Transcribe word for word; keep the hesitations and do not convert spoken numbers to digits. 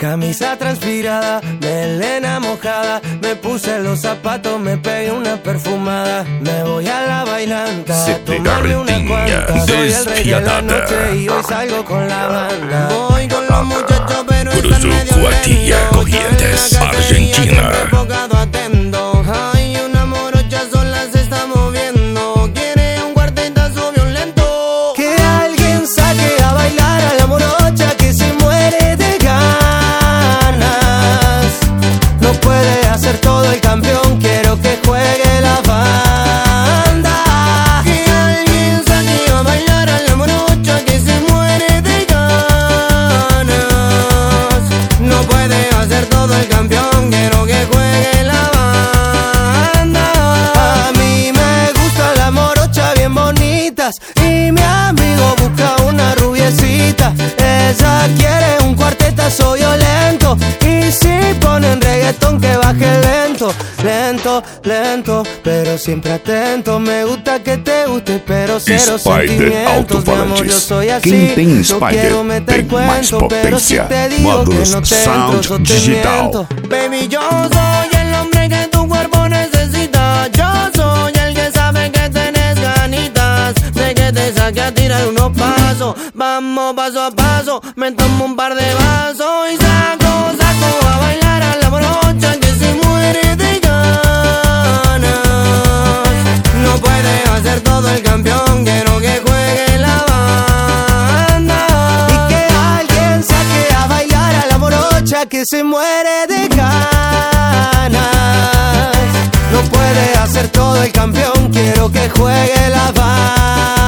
Camisa transpirada, melena mojada, me puse los zapatos, me pegué una perfumada. Me voy a la bailanta, tomarme una cuanta. Soy el rey de la noche y hoy salgo con la banda. Voy con los muchachos pero están medio Cuatilla, Corrientes, Argentina. Enfocado, atento. Ay, una morocha sola se está moviendo. Quiere un cuartetazo violento. Que alguien saque a bailar a la morocha que se muere de ganas. No puede hacer todo el campeón, quiero que juegue la banda. Que alguien saque a bailar a la morocha que se muere de ganas. No puede hacer todo el campeón, quiero que juegue la banda. A mí me gustan las morochas bien bonitas y mi amigo busca una rubiecita. Ella quiere un cuartetazo violento y si ponen reggaetón que baje lento, lento, lento, pero siempre atento. Me gusta que te guste, pero cero Spider sentimientos. Mi amor, yo soy así, Quem tem no Spider quiero meter tem mais cuento, pero si potência. te digo que no te entro, Modus yo te Digital. miento. Baby, yo soy el hombre que tu cuerpo necesita. Yo soy el que sabe que tenés ganitas de que te saque a tirar unos pasos. Vamos paso a paso, me tomo un par de vasos y saco, saco a bailar a la morocha que se muere de ganas. No puede hacer todo el campeón, quiero que juegue la banda. Y que alguien saque a bailar a la morocha que se muere de ganas. No puede hacer todo el campeón, quiero que juegue la banda.